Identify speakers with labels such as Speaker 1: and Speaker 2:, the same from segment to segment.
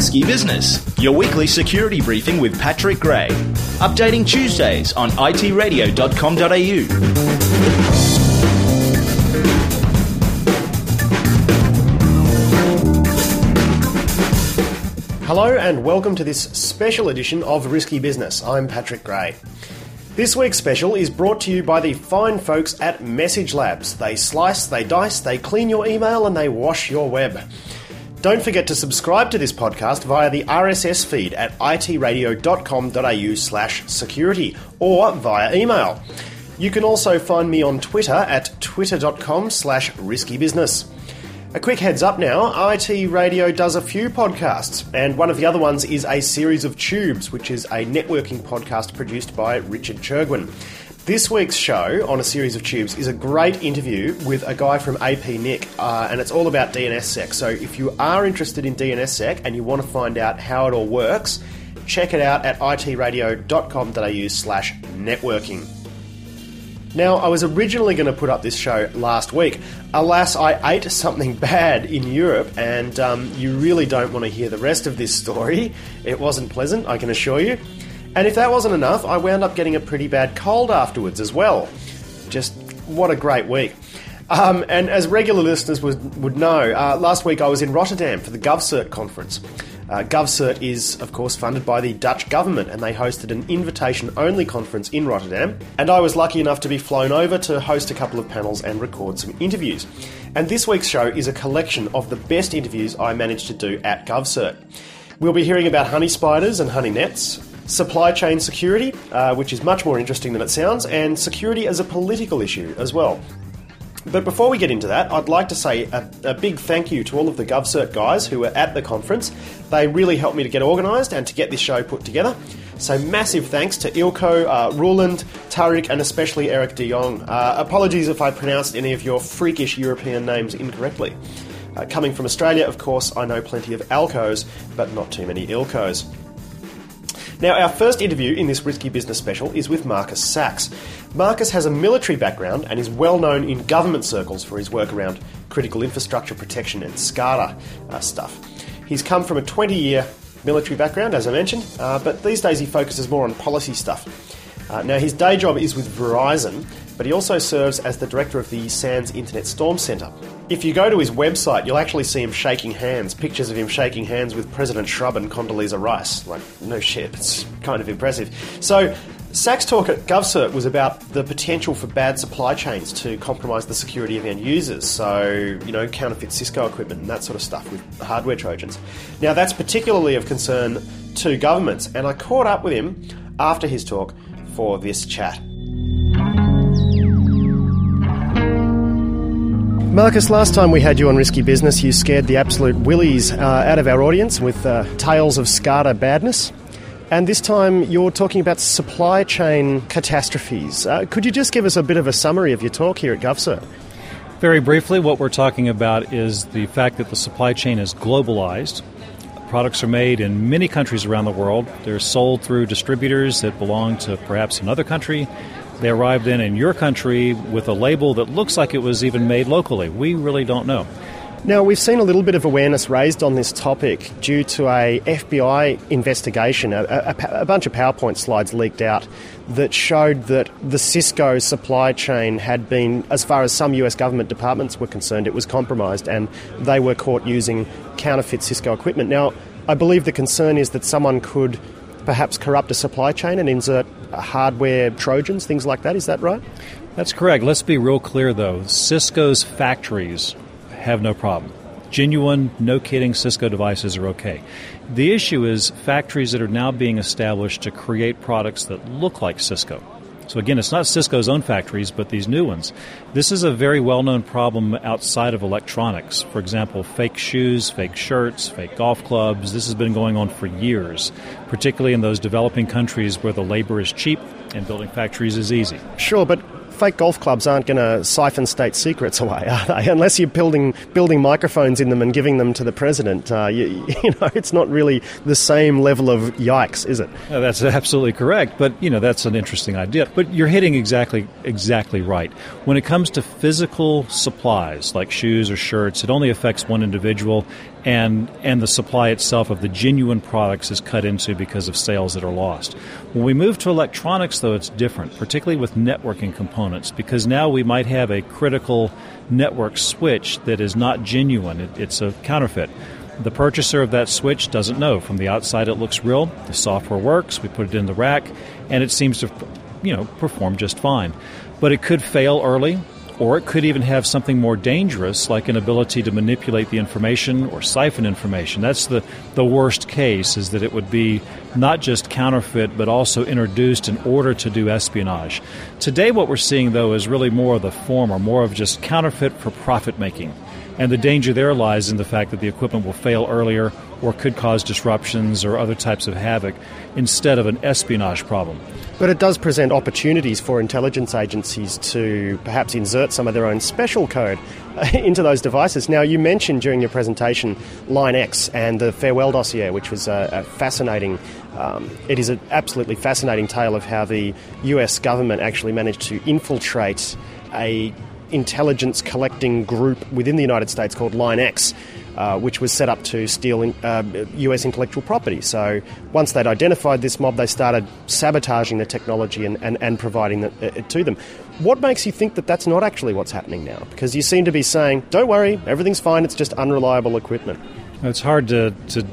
Speaker 1: Risky Business, your weekly security briefing with Patrick Gray. Updating Tuesdays on itradio.com.au.
Speaker 2: Hello and welcome to this special edition of Risky Business. I'm Patrick Gray. This week's special is brought to you by the fine folks at Message Labs. They slice, they dice, they clean your email and they wash your web. Don't forget to subscribe to this podcast via the RSS feed at itradio.com.au/security or via email. You can also find me on Twitter at twitter.com/riskybusiness. A quick heads up now, IT Radio does a few podcasts, and one of the other ones is A Series of Tubes, which is a networking podcast produced by Richard Churgwin. This week's show on A Series of Tubes is a great interview with a guy from AP-NIC, and it's all about DNSSEC. So if you are interested in DNSSEC and you want to find out how it all works, check it out at itradio.com.au/networking. Now, I was originally going to put up this show last week. Alas, I ate something bad in Europe, and you really don't want to hear the rest of this story. It wasn't pleasant, I can assure you. And if that wasn't enough, I wound up getting a pretty bad cold afterwards as well. Just what a great week. And as regular listeners would know, last week I was in Rotterdam for the GovCert conference. GovCert is, of course, funded by the Dutch government, and they hosted an invitation-only conference in Rotterdam, and I was lucky enough to be flown over to host a couple of panels and record some interviews. And this week's show is a collection of the best interviews I managed to do at GovCert. We'll be hearing about honey spiders and honey nets, supply chain security, which is much more interesting than it sounds, and security as a political issue as well. But before we get into that, I'd like to say a big thank you to all of the GovCert guys who were at the conference. They really helped me to get organised and to get this show put together. So massive thanks to Ilko, Roland, Tariq and especially Eric de Jong. Apologies if I pronounced any of your freakish European names incorrectly. Coming from Australia, of course, I know plenty of Alcos, but not too many Ilkos. Now, our first interview in this Risky Business special is with Marcus Sachs. Marcus has a military background and is well known in government circles for his work around critical infrastructure protection and SCADA stuff. He's come from a 20-year military background, as I mentioned, but these days he focuses more on policy stuff. Now, his day job is with Verizon, but he also serves as the director of the SANS Internet Storm Centre. If you go to his website, you'll actually see him shaking hands, pictures of him shaking hands with President Shrub and Condoleezza Rice. Like, no shit, it's kind of impressive. So, Sachs' talk at GovCert was about the potential for bad supply chains to compromise the security of end users. So, counterfeit Cisco equipment and that sort of stuff with hardware trojans. Now, that's particularly of concern to governments, and I caught up with him after his talk for this chat. Marcus, last time we had you on Risky Business, you scared the absolute willies out of our audience with tales of SCADA badness. And this time you're talking about supply chain catastrophes. Could you just give us a bit of a summary of your talk here at GovCert?
Speaker 3: Very briefly, what we're talking about is the fact that the supply chain is globalized. Products are made in many countries around the world. They're sold through distributors that belong to perhaps another country. They arrived in your country with a label that looks like it was even made locally. We really don't know.
Speaker 2: Now, we've seen a little bit of awareness raised on this topic due to a FBI investigation. A bunch of PowerPoint slides leaked out that showed that the Cisco supply chain had been, as far as some US government departments were concerned, it was compromised and they were caught using counterfeit Cisco equipment. Now, I believe the concern is that someone could perhaps corrupt a supply chain and insert hardware trojans, things like that. Is that right?
Speaker 3: That's correct. Let's be real clear, though. Cisco's factories have no problem. Genuine, no-kidding Cisco devices are okay. The issue is factories that are now being established to create products that look like Cisco. So again, it's not Cisco's own factories, but these new ones. This is a very well-known problem outside of electronics. For example, fake shoes, fake shirts, fake golf clubs. This has been going on for years, particularly in those developing countries where the labor is cheap and building factories is easy.
Speaker 2: Sure, but fake golf clubs aren't going to siphon state secrets away, are they? Unless you're building microphones in them and giving them to the president. It's not really the same level of yikes, is it?
Speaker 3: That's absolutely correct, but that's an interesting idea. But you're hitting exactly right. When it comes to physical supplies like shoes or shirts, it only affects one individual. and the supply itself of the genuine products is cut into because of sales that are lost. When we move to electronics, though, it's different, particularly with networking components, because now we might have a critical network switch that is not genuine. It's a counterfeit. The purchaser of that switch doesn't know. From the outside, it looks real. The software works. We put it in the rack, and it seems to, perform just fine. But it could fail early, or it could even have something more dangerous, like an ability to manipulate the information or siphon information. That's the worst case, is that it would be not just counterfeit, but also introduced in order to do espionage. Today, what we're seeing, though, is really more of the former, more of just counterfeit for profit-making. And the danger there lies in the fact that the equipment will fail earlier or could cause disruptions or other types of havoc instead of an espionage problem.
Speaker 2: But it does present opportunities for intelligence agencies to perhaps insert some of their own special code into those devices. Now, you mentioned during your presentation LINE-X and the Farewell dossier, which was a fascinating, it is an absolutely fascinating tale of how the US government actually managed to infiltrate a intelligence collecting group within the United States called LINE-X, which was set up to steal US intellectual property. So once they'd identified this mob, they started sabotaging the technology and providing it to them. What makes you think that that's not actually what's happening now? Because you seem to be saying, don't worry, everything's fine, it's just unreliable equipment.
Speaker 3: It's hard to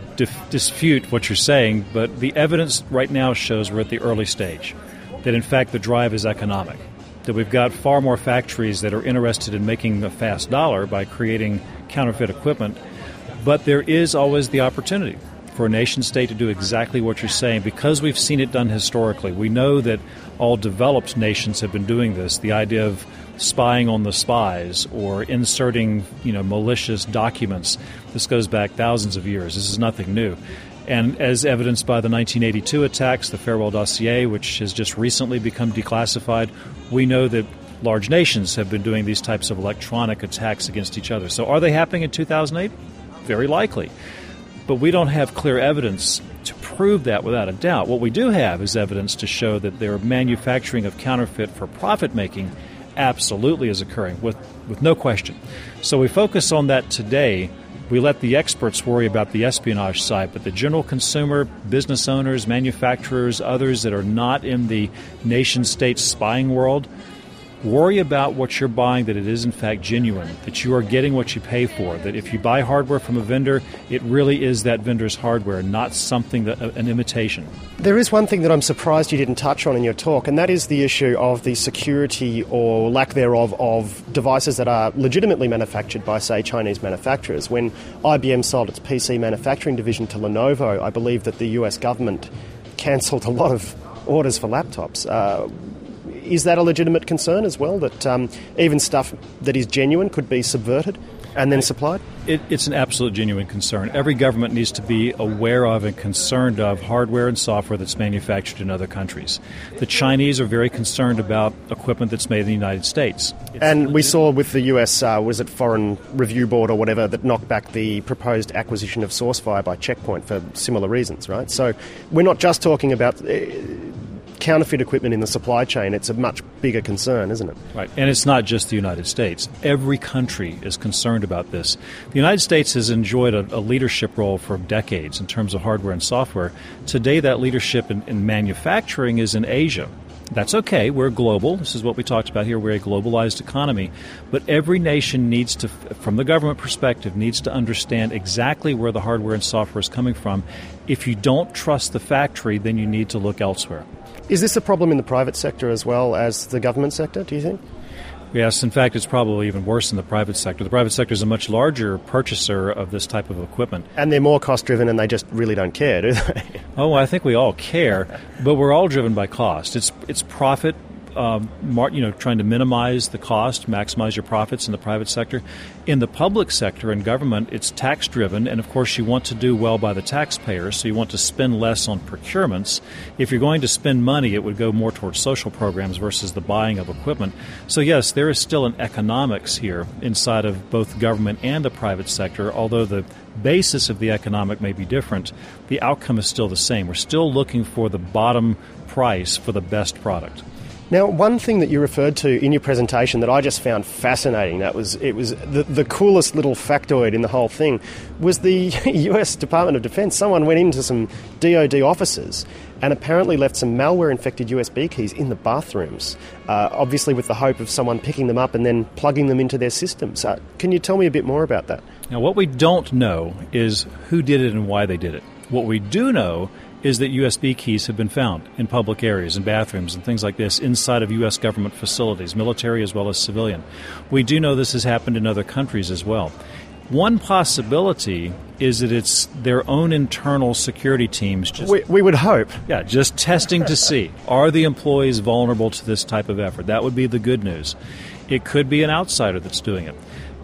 Speaker 3: dispute what you're saying, but the evidence right now shows we're at the early stage, that in fact the drive is economic, that we've got far more factories that are interested in making a fast dollar by creating counterfeit equipment, but there is always the opportunity for a nation-state to do exactly what you're saying, because we've seen it done historically. We know that all developed nations have been doing this, the idea of spying on the spies or inserting, malicious documents. This goes back thousands of years. This is nothing new. And as evidenced by the 1982 attacks, the Farewell dossier, which has just recently become declassified, we know that large nations have been doing these types of electronic attacks against each other. So are they happening in 2008? Very likely. But we don't have clear evidence to prove that without a doubt. What we do have is evidence to show that their manufacturing of counterfeit for profit-making absolutely is occurring, with no question. So we focus on that today. We let the experts worry about the espionage side, but the general consumer, business owners, manufacturers, others that are not in the nation-state spying world, worry about what you're buying, that it is in fact genuine, that you are getting what you pay for, that if you buy hardware from a vendor, it really is that vendor's hardware, not something an imitation.
Speaker 2: There is one thing that I'm surprised you didn't touch on in your talk, and that is the issue of the security or lack thereof of devices that are legitimately manufactured by, say, Chinese manufacturers. When IBM sold its PC manufacturing division to Lenovo, I believe that the US government cancelled a lot of orders for laptops. Is that a legitimate concern as well, that even stuff that is genuine could be subverted and then supplied?
Speaker 3: It's an absolute genuine concern. Every government needs to be aware of and concerned of hardware and software that's manufactured in other countries. The Chinese are very concerned about equipment that's made in the United States.
Speaker 2: And we saw with the US, was it Foreign Review Board or whatever, that knocked back the proposed acquisition of SourceFire by Check Point for similar reasons, right? So we're not just talking about counterfeit equipment in the supply chain. It's a much bigger concern, isn't it?
Speaker 3: Right, and it's not just the United States. Every country is concerned about this. The United States has enjoyed a leadership role for decades in terms of hardware and software. Today, that leadership in manufacturing is in Asia. That's okay. We're global. This is what we talked about here. We're a globalized economy. But every nation needs to, from the government perspective, needs to understand exactly where the hardware and software is coming from. If you don't trust the factory, then you need to look elsewhere.
Speaker 2: Is this a problem in the private sector as well as the government sector, do you think?
Speaker 3: Yes, in fact, it's probably even worse in the private sector. The private sector is a much larger purchaser of this type of equipment.
Speaker 2: And they're more cost-driven and they just really don't care, do they?
Speaker 3: Oh, I think we all care, but we're all driven by cost. It's profit, trying to minimize the cost, maximize your profits in the private sector. In the public sector and government, it's tax-driven, and of course you want to do well by the taxpayers, so you want to spend less on procurements. If you're going to spend money, it would go more towards social programs versus the buying of equipment. So yes, there is still an economics here inside of both government and the private sector, although the basis of the economic may be different. The outcome is still the same. We're still looking for the bottom price for the best product.
Speaker 2: Now, one thing that you referred to in your presentation that I just found fascinating, it was the coolest little factoid in the whole thing, was the US Department of Defense. Someone went into some DoD offices and apparently left some malware-infected USB keys in the bathrooms, obviously with the hope of someone picking them up and then plugging them into their systems. Can you tell me a bit more about that?
Speaker 3: Now, what we don't know is who did it and why they did it. What we do know is that USB keys have been found in public areas, in bathrooms and things like this, inside of U.S. government facilities, military as well as civilian. We do know this has happened in other countries as well. One possibility is that it's their own internal security teams.
Speaker 2: We would hope.
Speaker 3: Yeah, just testing to see, are the employees vulnerable to this type of effort? That would be the good news. It could be an outsider that's doing it.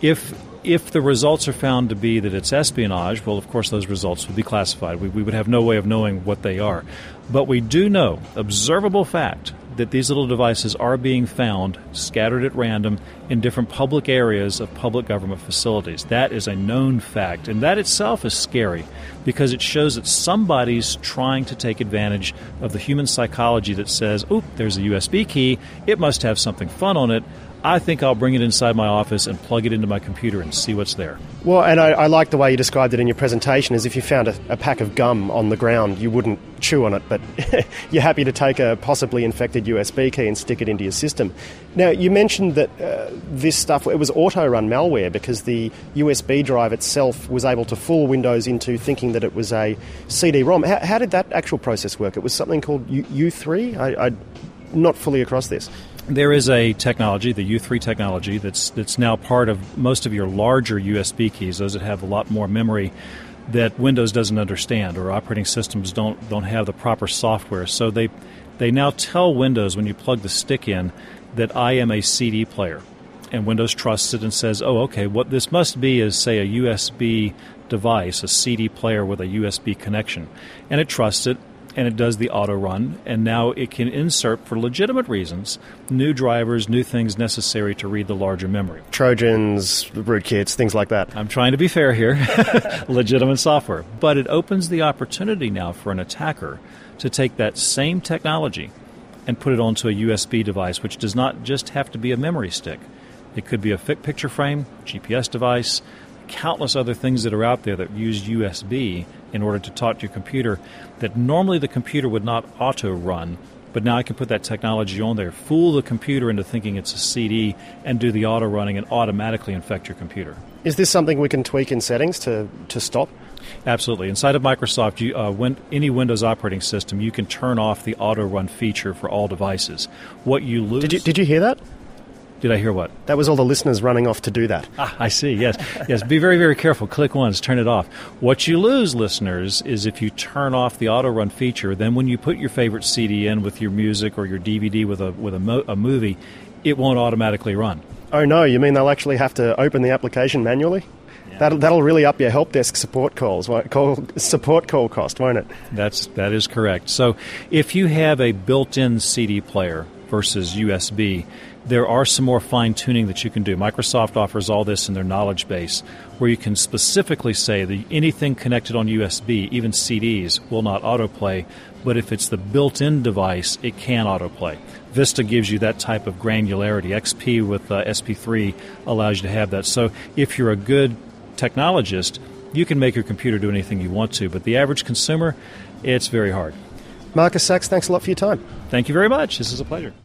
Speaker 3: If the results are found to be that it's espionage, well, of course, those results would be classified. We would have no way of knowing what they are. But we do know, observable fact, that these little devices are being found scattered at random in different public areas of public government facilities. That is a known fact, and that itself is scary because it shows that somebody's trying to take advantage of the human psychology that says, "Oop, there's a USB key. It must have something fun on it. I think I'll bring it inside my office and plug it into my computer and see what's there."
Speaker 2: Well, and I like the way you described it in your presentation, as if you found a pack of gum on the ground, you wouldn't chew on it, but you're happy to take a possibly infected USB key and stick it into your system. Now, you mentioned that this stuff, it was auto-run malware because the USB drive itself was able to fool Windows into thinking that it was a CD-ROM. How did that actual process work? It was something called U3? I'm not fully across this.
Speaker 3: There is a technology, the U3 technology, that's now part of most of your larger USB keys, those that have a lot more memory that Windows doesn't understand or operating systems don't have the proper software. So they now tell Windows when you plug the stick in that I am a CD player. And Windows trusts it and says, oh, okay, what this must be is, say, a USB device, a CD player with a USB connection. And it trusts it. And it does the auto run, and now it can insert, for legitimate reasons, new drivers, new things necessary to read the larger memory.
Speaker 2: Trojans, rootkits, things like that.
Speaker 3: I'm trying to be fair here. Legitimate software. But it opens the opportunity now for an attacker to take that same technology and put it onto a USB device, which does not just have to be a memory stick. It could be a picture frame, GPS device, countless other things that are out there that use USB in order to talk to your computer that normally the computer would not auto-run, but now I can put that technology on there, fool the computer into thinking it's a CD, and do the auto-running and automatically infect your computer.
Speaker 2: Is this something we can tweak in settings to stop?
Speaker 3: Absolutely. Inside of Microsoft, any Windows operating system, you can turn off the auto-run feature for all devices. What you lose...
Speaker 2: Did you hear that?
Speaker 3: Did I hear what?
Speaker 2: That was all the listeners running off to do that.
Speaker 3: I see, yes. Yes, be very, very careful. Click once, turn it off. What you lose, listeners, is if you turn off the auto-run feature, then when you put your favorite CD in with your music or your DVD with a movie, it won't automatically run. Oh,
Speaker 2: no, you mean they'll actually have to open the application manually? Yeah. That'll really up your help desk support calls, support call cost, won't it?
Speaker 3: That is correct. So if you have a built-in CD player versus USB, there are some more fine-tuning that you can do. Microsoft offers all this in their knowledge base, where you can specifically say that anything connected on USB, even CDs, will not autoplay, but if it's the built-in device, it can autoplay. Vista gives you that type of granularity. XP with SP3 allows you to have that. So if you're a good technologist, you can make your computer do anything you want to, but the average consumer, it's very hard.
Speaker 2: Marcus Sachs, thanks a lot for your time.
Speaker 3: Thank you very much. This is a pleasure.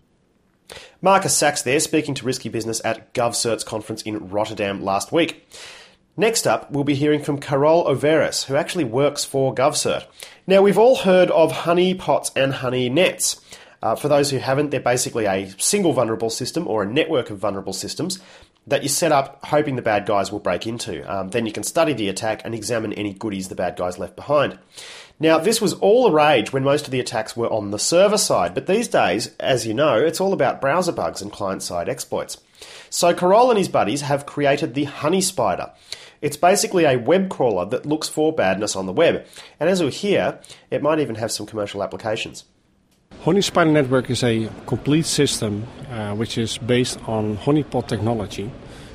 Speaker 2: Marcus Sachs there, speaking to Risky Business at GovCert's conference in Rotterdam last week. Next up, we'll be hearing from Carol Overis, who actually works for GovCert. Now, we've all heard of honey pots and honey nets. For those who haven't, they're basically a single vulnerable system or a network of vulnerable systems that you set up hoping the bad guys will break into. Then you can study the attack and examine any goodies the bad guys left behind. Now, this was all the rage when most of the attacks were on the server side, but these days, as you know, it's all about browser bugs and client-side exploits. So Carol and his buddies have created the Honey Spider. It's basically a web crawler that looks for badness on the web, and as we'll hear, it might even have some commercial applications.
Speaker 4: Honey Spider Network is a complete system which is based on honeypot technology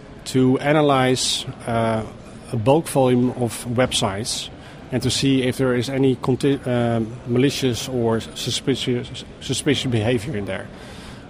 Speaker 4: to analyze a bulk volume of websites and to see if there is any malicious or suspicious behavior in there.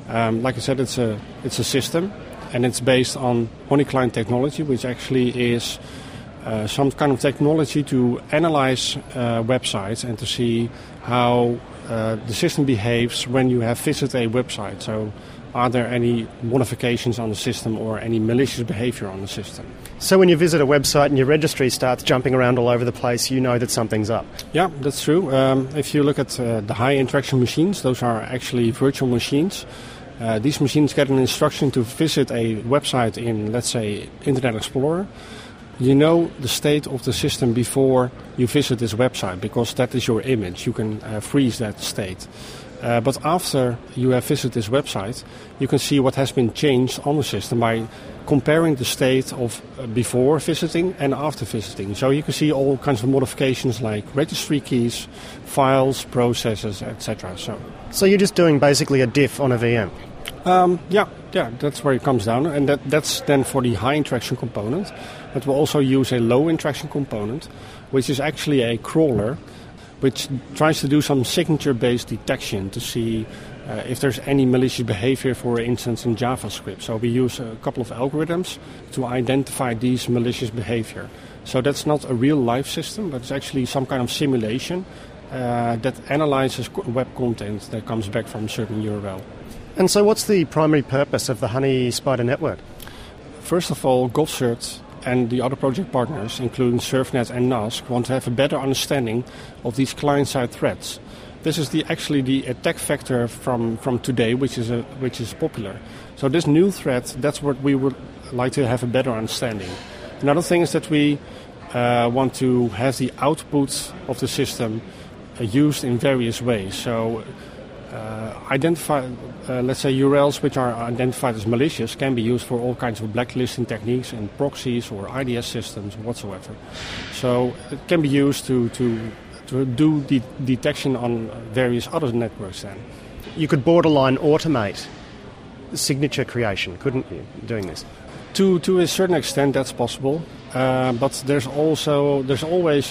Speaker 4: Like I said, it's a system, and it's based on HoneyClient technology, which actually is some kind of technology to analyze websites and to see how the system behaves when you have visited a website. So are there any modifications on the system or any malicious behavior on the system?
Speaker 2: So when you visit a website and your registry starts jumping around all over the place, you know that something's up.
Speaker 4: Yeah, that's true. If you look at the high interaction machines, those are actually virtual machines. These machines get an instruction to visit a website in, let's say, Internet Explorer. You know the state of the system before you visit this website because that is your image. You can freeze that state. But after you have visited this website, you can see what has been changed on the system by comparing the state of before visiting and after visiting. So you can see all kinds of modifications like registry keys, files, processes, etc.
Speaker 2: So you're just doing basically a diff on a VM?
Speaker 4: Yeah, that's where it comes down. And that's then for the high interaction component. But we'll also use a low interaction component, which is actually a crawler, which tries to do some signature-based detection to see if there's any malicious behavior, for instance, in JavaScript. So we use a couple of algorithms to identify these malicious behavior. So that's not a real-life system, but it's actually some kind of simulation that analyzes web content that comes back from a certain URL.
Speaker 2: And so what's the primary purpose of the Honey Spider Network?
Speaker 4: First of all, GovCert and the other project partners, including SurfNet and NASC, want to have a better understanding of these client-side threats. This is actually the attack vector from today, which is popular. So this new threat, that's what we would like to have a better understanding. Another thing is that we want to have the output of the system used in various ways. So identify, let's say, URLs which are identified as malicious can be used for all kinds of blacklisting techniques and proxies or IDS systems whatsoever. So it can be used to do the detection on various other networks then.
Speaker 2: You could borderline automate signature creation, couldn't you, doing this?
Speaker 4: To a certain extent, that's possible. But there's always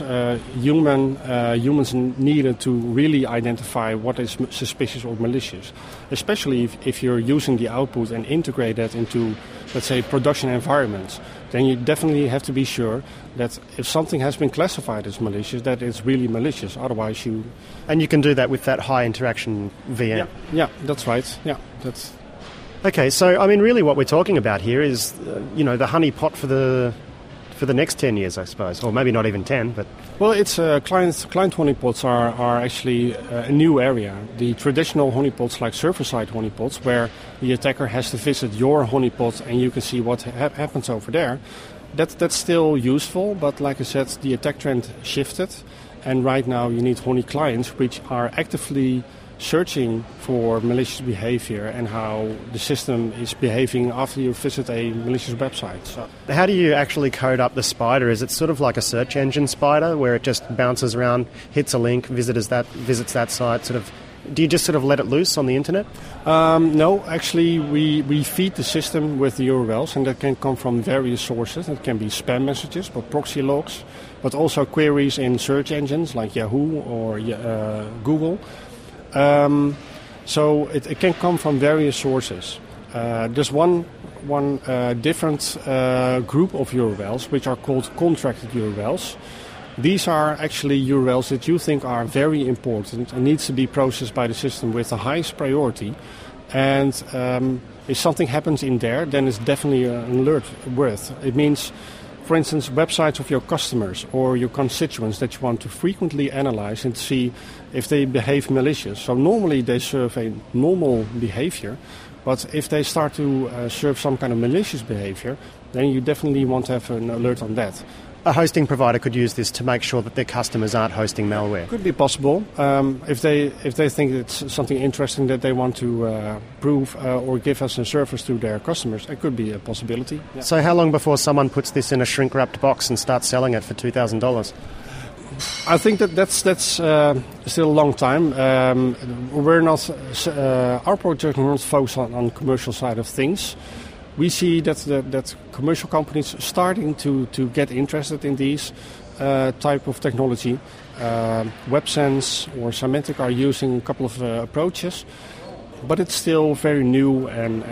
Speaker 4: humans needed to really identify what is suspicious or malicious, especially if you're using the output and integrate that into, let's say, production environments. Then you definitely have to be sure that if something has been classified as malicious, that it's really malicious. Otherwise, you...
Speaker 2: And you can do that with that high interaction VM.
Speaker 4: Yeah, that's right. Yeah, that's...
Speaker 2: Okay, so I mean, really, what we're talking about here is, the honey pot for the next 10 years, I suppose, or maybe not even 10, but...
Speaker 4: Well, it's client honeypots are actually a new area. The traditional honeypots, like server-side honeypots, where the attacker has to visit your honeypot and you can see what happens over there, that's still useful, but like I said, the attack trend shifted, and right now you need honey clients which are actively searching for malicious behavior and how the system is behaving after you visit a malicious website. So,
Speaker 2: how do you actually code up the spider? Is it sort of like a search engine spider where it just bounces around, hits a link, visits that site, sort of? Do you just sort of let it loose on the internet?
Speaker 4: No, actually we feed the system with the URLs, and that can come from various sources. It can be spam messages, but proxy logs, but also queries in search engines like Yahoo or Google. So it can come from various sources. There's one different group of URLs which are called contracted URLs. These are actually URLs that you think are very important and needs to be processed by the system with the highest priority. And if something happens in there, then it's definitely an alert worth. It means, for instance, websites of your customers or your constituents that you want to frequently analyze and see if they behave malicious. So normally they serve a normal behavior, but if they start to serve some kind of malicious behavior, then you definitely want to have an alert on that.
Speaker 2: A hosting provider could use this to make sure that their customers aren't hosting malware.
Speaker 4: Could be possible. If they think it's something interesting that they want to prove or give us a service to their customers, it could be a possibility. Yeah.
Speaker 2: So how long before someone puts this in a shrink-wrapped box and starts selling it for $2,000?
Speaker 4: I think that's still a long time. We're not our project is not focused on commercial side of things. We see that commercial companies starting to get interested in these type of technology. WebSense or Symantec are using a couple of approaches. but it's still very new and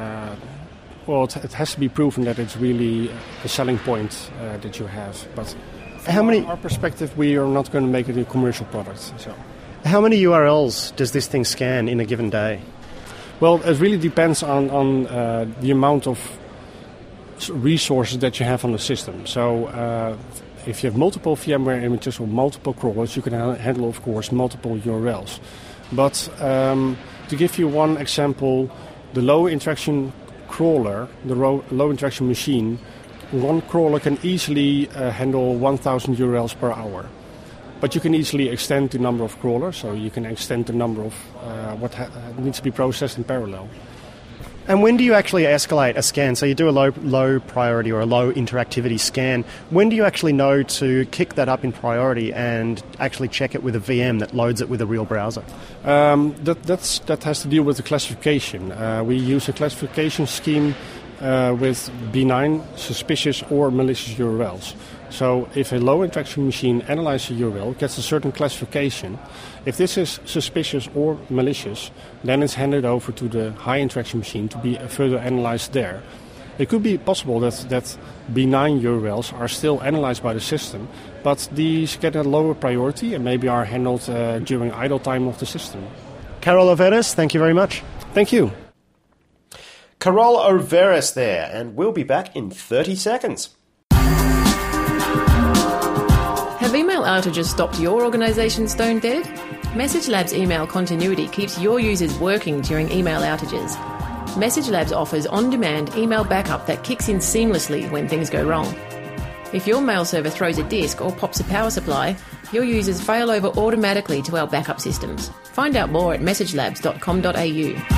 Speaker 4: it has to be proven that it's really a selling point that you have. But from our perspective, we are not going to make it a commercial product. So,
Speaker 2: how many URLs does this thing scan in a given day?
Speaker 4: Well, it really depends on the amount of resources that you have on the system. So if you have multiple VMware images or multiple crawlers, you can handle, of course, multiple URLs. But to give you one example, the low interaction crawler, the low interaction machine, one crawler can easily handle 1,000 URLs per hour. But you can easily extend the number of crawlers, so you can extend the number of what needs to be processed in parallel.
Speaker 2: And when do you actually escalate a scan? So you do a low priority or a low interactivity scan. When do you actually know to kick that up in priority and actually check it with a VM that loads it with a real browser?
Speaker 4: That has to deal with the classification. We use a classification scheme with benign, suspicious or malicious URLs. So if a low interaction machine analyzes a URL, gets a certain classification, if this is suspicious or malicious, then it's handed over to the high interaction machine to be further analyzed there. It could be possible that benign URLs are still analyzed by the system, but these get a lower priority and maybe are handled during idle time of the system.
Speaker 2: Carol Overes, thank you very much.
Speaker 4: Thank you.
Speaker 2: Carol Overes there, and we'll be back in 30 seconds.
Speaker 5: Have email outages stopped your organisation stone dead? Message Labs email continuity keeps your users working during email outages. Message Labs offers on-demand email backup that kicks in seamlessly when things go wrong. If your mail server throws a disk or pops a power supply, your users fail over automatically to our backup systems. Find out more at messagelabs.com.au.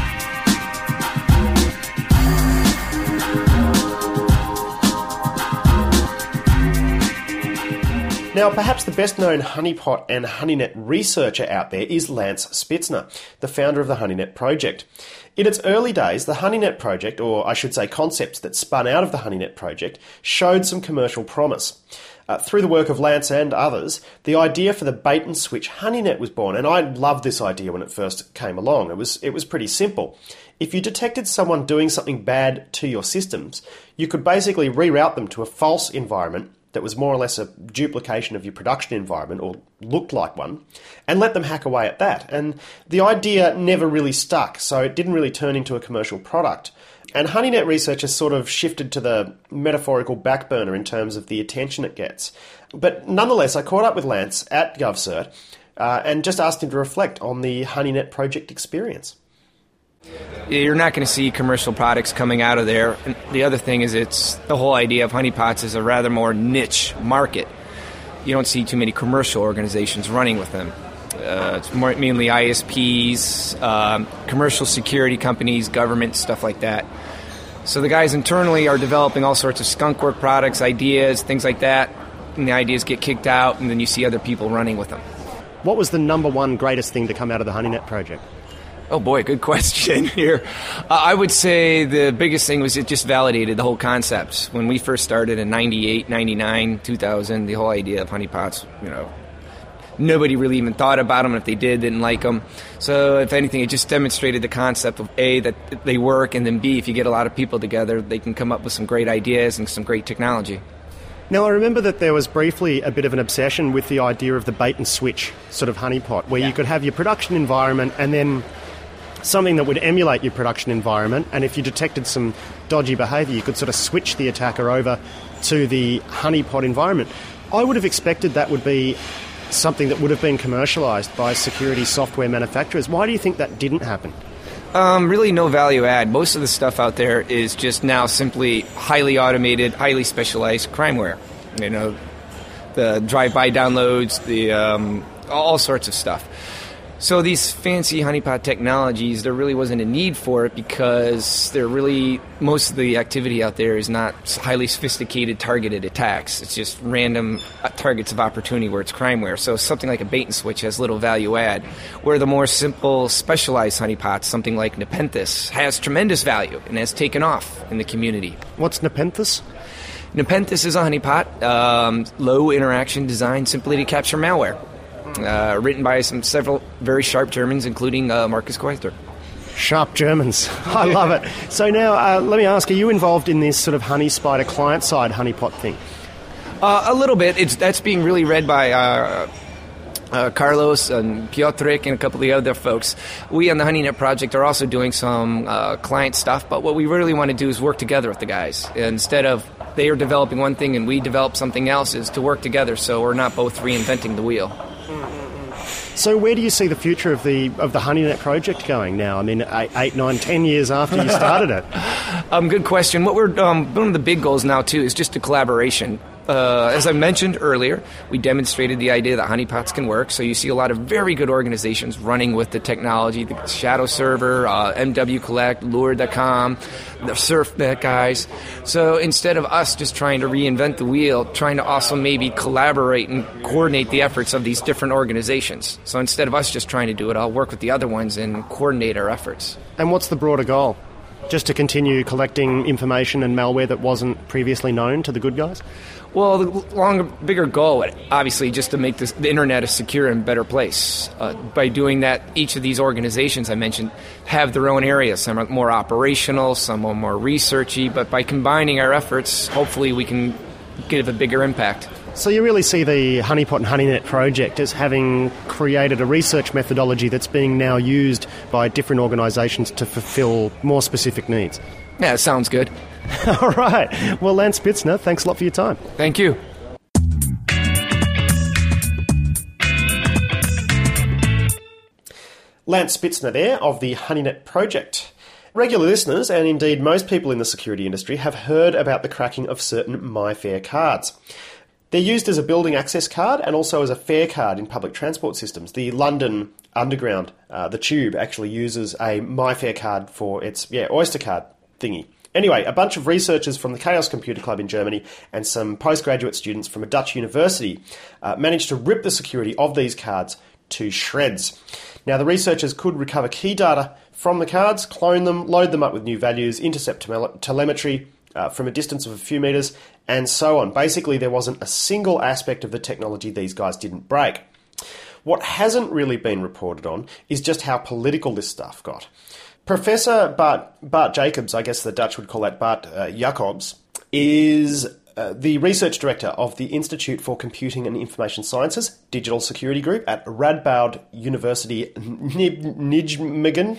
Speaker 2: Now, perhaps the best-known honeypot and honeynet researcher out there is Lance Spitzner, the founder of the honeynet project. In its early days, the honeynet project, or I should say concepts that spun out of the honeynet project, showed some commercial promise. Through the work of Lance and others, the idea for the bait-and-switch honeynet was born, and I loved this idea when it first came along. It was pretty simple. If you detected someone doing something bad to your systems, you could basically reroute them to a false environment that was more or less a duplication of your production environment, or looked like one, and let them hack away at that. And the idea never really stuck, so it didn't really turn into a commercial product. And honeynet research has sort of shifted to the metaphorical back burner in terms of the attention it gets. But nonetheless, I caught up with Lance at GovCert and just asked him to reflect on the honeynet project experience.
Speaker 6: You're not going to see commercial products coming out of there. And the other thing is, it's the whole idea of honeypots is a rather more niche market. You don't see too many commercial organizations running with them. It's mainly ISPs, commercial security companies, government, stuff like that. So the guys internally are developing all sorts of skunkwork products, ideas, things like that, and the ideas get kicked out, and then you see other people running with them.
Speaker 2: What was the number one greatest thing to come out of the honeynet project?
Speaker 6: Oh boy, good question here. I would say the biggest thing was it just validated the whole concept. When we first started in 98, 99, 2000, the whole idea of honeypots, nobody really even thought about them. And if they didn't like them. So if anything, it just demonstrated the concept of A, that they work, and then B, if you get a lot of people together, they can come up with some great ideas and some great technology.
Speaker 2: Now, I remember that there was briefly a bit of an obsession with the idea of the bait-and-switch sort of honeypot, where you could have your production environment and then something that would emulate your production environment, and if you detected some dodgy behaviour, you could sort of switch the attacker over to the honeypot environment. I would have expected that would be something that would have been commercialised by security software manufacturers. Why do you think that didn't happen?
Speaker 6: Really no value add. Most of the stuff out there is just now simply highly automated, highly specialized crimeware. The drive-by downloads, the all sorts of stuff. So these fancy honeypot technologies, there really wasn't a need for it because most of the activity out there is not highly sophisticated targeted attacks. It's just random targets of opportunity where it's crimeware. So something like a bait and switch has little value add. Where the more simple, specialized honeypots, something like Nepenthes, has tremendous value and has taken off in the community.
Speaker 2: What's Nepenthes?
Speaker 6: Nepenthes is a honeypot, low interaction designed simply to capture malware. Written by several very sharp Germans, including Marcus Koester.
Speaker 2: Sharp Germans. I love it. So now, let me ask, are you involved in this sort of Honey Spider client-side honeypot thing?
Speaker 6: A little bit. That's being really read by Carlos and Piotrek and a couple of the other folks. We on the HoneyNet project are also doing some client stuff, but what we really want to do is work together with the guys. Instead of they are developing one thing and we develop something else, is to work together so we're not both reinventing the wheel.
Speaker 2: So where do you see the future of the HoneyNet project going now? I mean, 8, 9, 10 years after you started it.
Speaker 6: Good question. What we're one of the big goals now, too, is just a collaboration. As I mentioned earlier, we demonstrated the idea that honeypots can work. So you see a lot of very good organizations running with the technology, the Shadow Server, MW Collect, Lure.com, the SurfNet guys. So instead of us just trying to reinvent the wheel, trying to also maybe collaborate and coordinate the efforts of these different organizations. So instead of us just trying to do it, I'll work with the other ones and coordinate our efforts.
Speaker 2: And what's the broader goal? Just to continue collecting information and malware that wasn't previously known to the good guys?
Speaker 6: Well, the bigger goal, obviously, just to make the internet a secure and better place. By doing that, each of these organizations I mentioned have their own areas. Some are more operational, some are more researchy, but by combining our efforts, hopefully we can give a bigger impact.
Speaker 2: So you really see the Honeypot and HoneyNet project as having created a research methodology that's being now used by different organisations to fulfil more specific needs?
Speaker 6: Yeah, sounds good.
Speaker 2: All right. Well, Lance Spitzner, thanks a lot for your time.
Speaker 6: Thank you.
Speaker 2: Lance Spitzner there of the HoneyNet project. Regular listeners, and indeed most people in the security industry, have heard about the cracking of certain MyFair cards. They're used as a building access card and also as a fare card in public transport systems. The London Underground, the Tube, actually uses a MyFair card for its Oyster card thingy. Anyway, a bunch of researchers from the Chaos Computer Club in Germany and some postgraduate students from a Dutch university managed to rip the security of these cards to shreds. Now, the researchers could recover key data from the cards, clone them, load them up with new values, intercept telemetry from a distance of a few metres, and so on. Basically, there wasn't a single aspect of the technology these guys didn't break. What hasn't really been reported on is just how political this stuff got. Professor Bart Jacobs, I guess the Dutch would call that Bart Jacobs, is the research director of the Institute for Computing and Information Sciences Digital Security Group at Radboud University Nijmegen.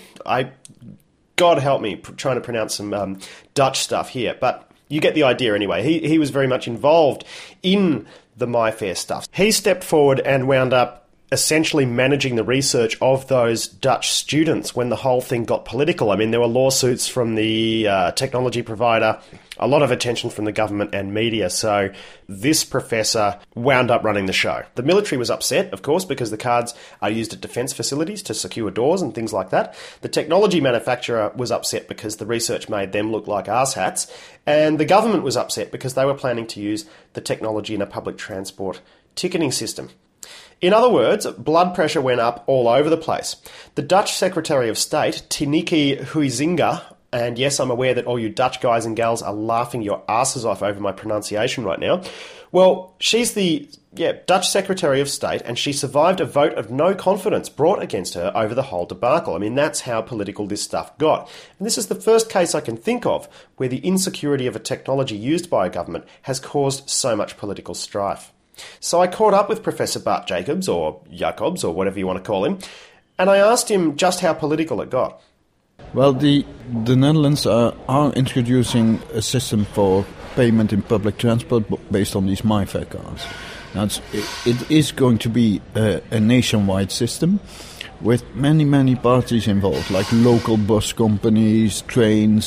Speaker 2: God help me trying to pronounce some Dutch stuff here, but you get the idea anyway. He was very much involved in the MyFair stuff. He stepped forward and wound up essentially managing the research of those Dutch students when the whole thing got political. I mean, there were lawsuits from the technology provider, a lot of attention from the government and media, so this professor wound up running the show. The military was upset, of course, because the cards are used at defence facilities to secure doors and things like that. The technology manufacturer was upset because the research made them look like arse-hats, and the government was upset because they were planning to use the technology in a public transport ticketing system. In other words, blood pressure went up all over the place. The Dutch Secretary of State, Tineke Huizinga, and yes, I'm aware that all you Dutch guys and gals are laughing your asses off over my pronunciation right now. Well, she's the Dutch Secretary of State, and she survived a vote of no confidence brought against her over the whole debacle. I mean, that's how political this stuff got. And this is the first case I can think of where the insecurity of a technology used by a government has caused so much political strife. So I caught up with Professor Bart Jacobs, or Jacobs, or whatever you want to call him, and I asked him just how political it got.
Speaker 7: Well, the Netherlands are introducing a system for payment in public transport based on these MyFair cards. Now, it is going to be a nationwide system with many parties involved, like local bus companies, trains,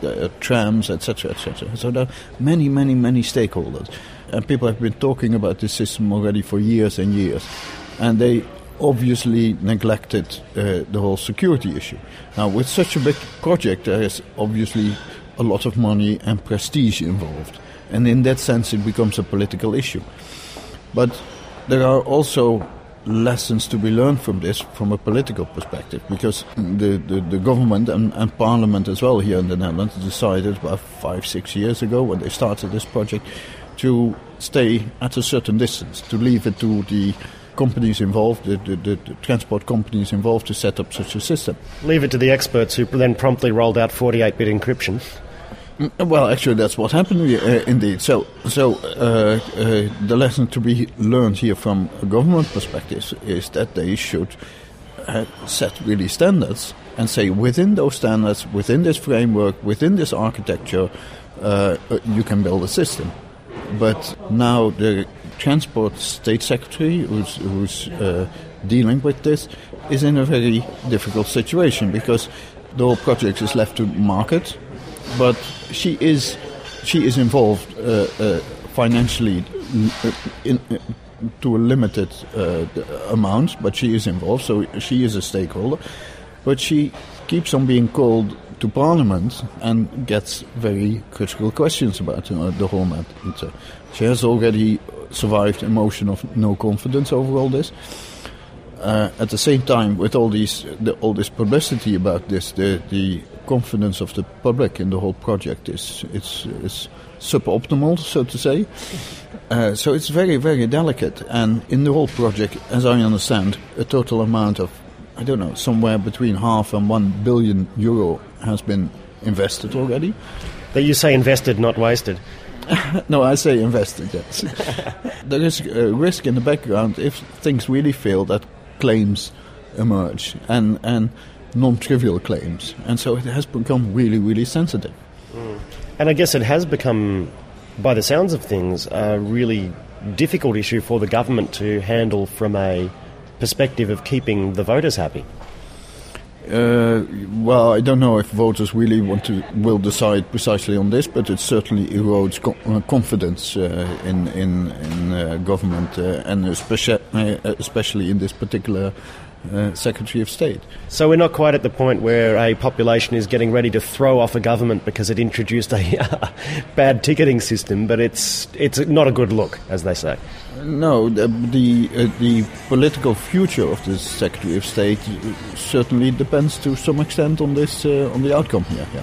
Speaker 7: trams, etc., etc. So there are many stakeholders. And people have been talking about this system already for years and years. And they obviously neglected the whole security issue. Now, with such a big project, there is obviously a lot of money and prestige involved. And in that sense, it becomes a political issue. But there are also lessons to be learned from this from a political perspective, because the government and parliament as well here in the Netherlands decided about 5-6 years ago when they started this project to stay at a certain distance, to leave it to the companies involved, the transport companies involved to set up such a system.
Speaker 2: Leave it to the experts who then promptly rolled out 48-bit encryption.
Speaker 7: Well, actually, that's what happened, indeed. So the lesson to be learned here from a government perspective is that they should set really standards and say within those standards, within this framework, within this architecture, you can build a system. But now the Transport State Secretary, who's dealing with this, is in a very difficult situation because the whole project is left to market, but she is involved financially to a limited amount, but she is involved, so she is a stakeholder. But she keeps on being called to Parliament and gets very critical questions about the whole matter. She has already survived a motion of no confidence over all this. At the same time, with all this publicity about this, the confidence of the public in the whole project is suboptimal, so to say. So it's very, very delicate. And in the whole project, as I understand, a total amount of, I don't know, somewhere between €0.5 and €1 billion has been invested already.
Speaker 2: That you say invested, not wasted.
Speaker 7: No, I say invested, yes. There is a risk in the background if things really fail that claims emerge, and non-trivial claims. And so it has become really, really sensitive.
Speaker 2: And I guess it has become, by the sounds of things, a really difficult issue for the government to handle from a perspective of keeping the voters happy.
Speaker 7: Well, I don't know if voters really will decide precisely on this, but it certainly erodes confidence in government, and especially in this particular Secretary of State.
Speaker 2: So we're not quite at the point where a population is getting ready to throw off a government because it introduced a bad ticketing system, but it's not a good look, as they say.
Speaker 7: No, the political future of the Secretary of State certainly depends to some extent on this on the outcome here. Yeah.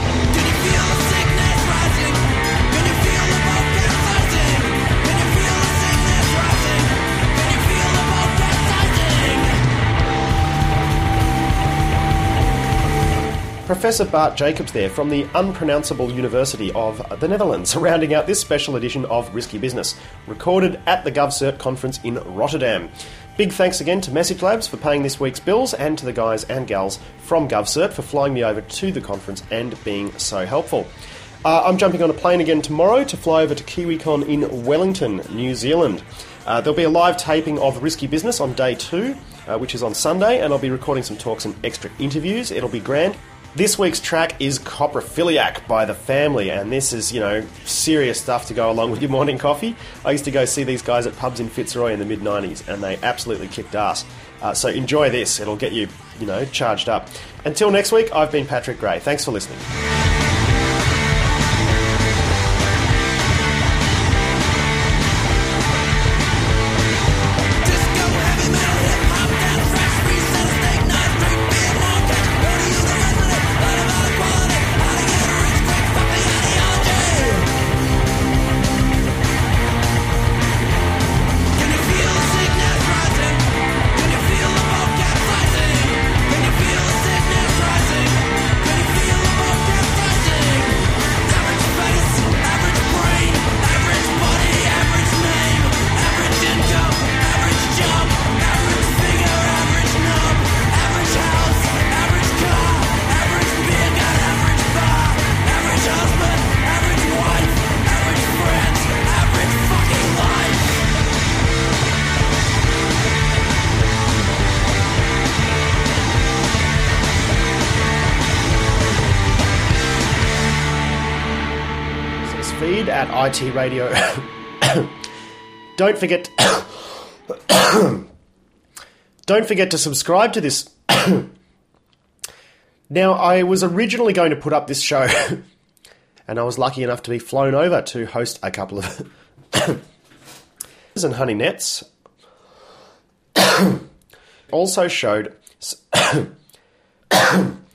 Speaker 2: Professor Bart Jacobs there from the unpronounceable University of the Netherlands, rounding out this special edition of Risky Business, recorded at the GovCert conference in Rotterdam. Big thanks again to Message Labs for paying this week's bills, and to the guys and gals from GovCert for flying me over to the conference and being so helpful. I'm jumping on a plane again tomorrow to fly over to KiwiCon in Wellington, New Zealand. There'll be a live taping of Risky Business on day 2, which is on Sunday, and I'll be recording some talks and extra interviews. It'll be grand. This week's track is Coprophiliac by The Family, and this is, serious stuff to go along with your morning coffee. I used to go see these guys at pubs in Fitzroy in the mid-90s, and they absolutely kicked ass. So enjoy this. It'll get you, charged up. Until next week, I've been Patrick Gray. Thanks for listening. At IT Radio. Don't forget to subscribe to this. Now, I was originally going to put up this show, and I was lucky enough to be flown over to host a couple of and Honey Nets. Also showed